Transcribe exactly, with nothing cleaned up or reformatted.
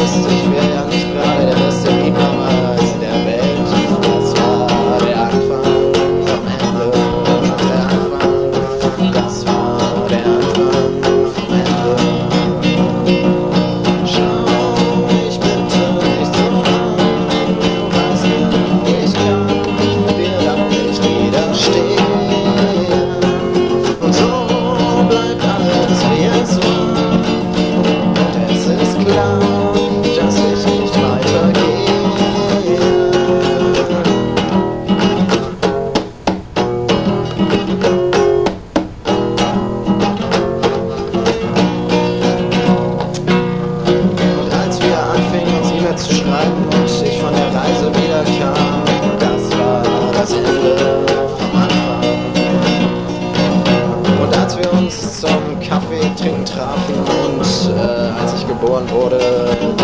wusste, ich wäre ja nicht gerade der beste Liebhaber der Welt. Das war der Anfang vom Ende. Der Anfang, das war der Anfang vom Ende. Schau mich bitte nicht so an, du weißt genau, ich kann dir dann nicht widerstehen. Und so bleibt alles wie es war. Und es ist klar, dass ich nicht weitergehe. Und als wir anfingen, uns E-Mail zu schreiben und ich von der Reise wiederkam, das war das Ende vom Anfang. Und als wir uns zum Kaffee trinken trafen und äh, als ich geboren wurde,